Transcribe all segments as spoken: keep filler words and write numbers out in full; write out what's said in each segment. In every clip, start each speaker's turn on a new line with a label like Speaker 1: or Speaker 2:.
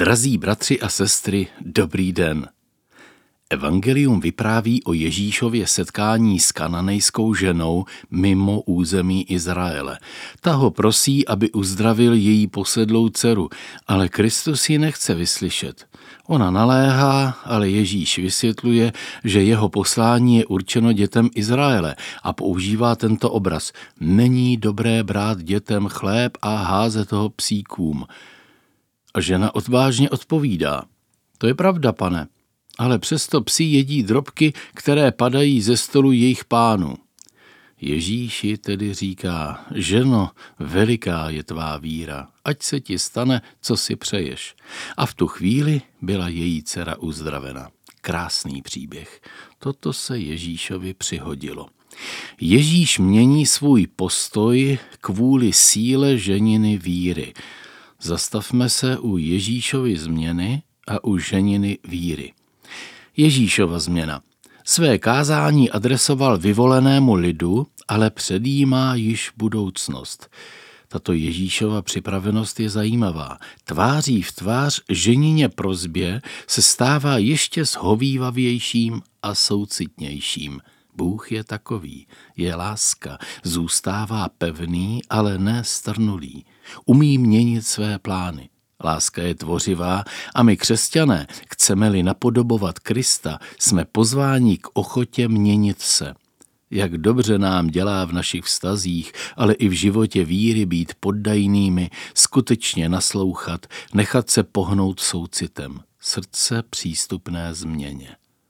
Speaker 1: Drazí bratři a sestry, dobrý den. Evangelium vypráví o Ježíšově setkání s kananejskou ženou mimo území Izraele. Ta ho prosí, aby uzdravil její posedlou dceru, ale Kristus ji nechce vyslyšet. Ona naléhá, ale Ježíš vysvětluje, že jeho poslání je určeno dětem Izraele a používá tento obraz. Není dobré brát dětem chléb a házet ho psíkům. A žena odvážně odpovídá. To je pravda, pane, ale přesto psi jedí drobky, které padají ze stolu jejich pánů. Ježíš ji tedy říká, ženo, veliká je tvá víra, ať se ti stane, co si přeješ. A v tu chvíli byla její dcera uzdravena. Krásný příběh. Toto se Ježíšovi přihodilo. Ježíš mění svůj postoj kvůli síle ženiny víry. Zastavme se u Ježíšovy změny a u ženiny víry. Ježíšova změna. Své kázání adresoval vyvolenému lidu, ale předjímá již budoucnost. Tato Ježíšova připravenost je zajímavá. Tváří v tvář ženině prosbě se stává ještě shovívavavějším a soucitnějším. Bůh je takový, je láska, zůstává pevný, ale ne strnulý. Umí měnit své plány. Láska je tvořivá a my křesťané, chceme-li napodobovat Krista, jsme pozváni k ochotě měnit se. Jak dobře nám dělá v našich vztazích, ale i v životě víry být poddajnými, skutečně naslouchat, nechat se pohnout soucitem, srdce přístupné změně.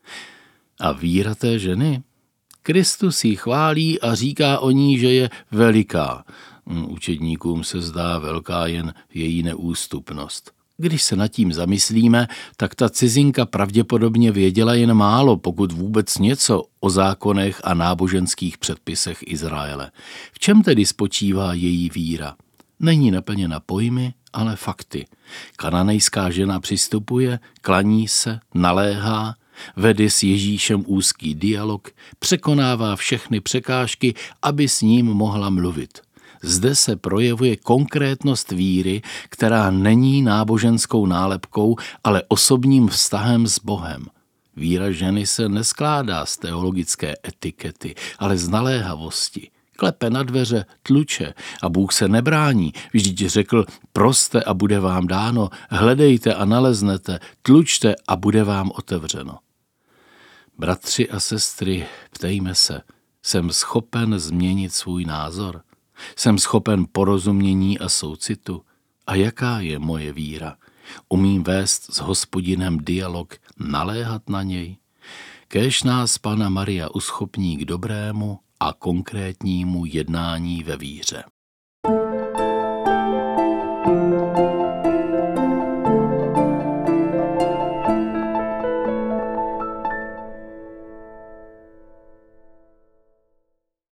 Speaker 1: A víra té ženy? Kristus ji chválí a říká o ní, že je veliká. Učedníkům se zdá velká jen její neústupnost. Když se nad tím zamyslíme, tak ta cizinka pravděpodobně věděla jen málo, pokud vůbec něco o zákonech a náboženských předpisech Izraele. V čem tedy spočívá její víra? Není naplněna pojmy, ale fakty. Kananejská žena přistupuje, klaní se, naléhá, vede s Ježíšem úzký dialog, překonává všechny překážky, aby s ním mohla mluvit. Zde se projevuje konkrétnost víry, která není náboženskou nálepkou, ale osobním vztahem s Bohem. Víra ženy se neskládá z teologické etikety, ale z naléhavosti. Klepe na dveře, tluče a Bůh se nebrání. Vždyť řekl, proste a bude vám dáno, hledejte a naleznete, tlučte a bude vám otevřeno. Bratři a sestry, ptejme se, jsem schopen změnit svůj názor? Jsem schopen porozumění a soucitu? A jaká je moje víra? Umím vést s Hospodinem dialog, naléhat na něj? Kéž nás Panna Maria uschopní k dobrému a konkrétnímu jednání ve víře.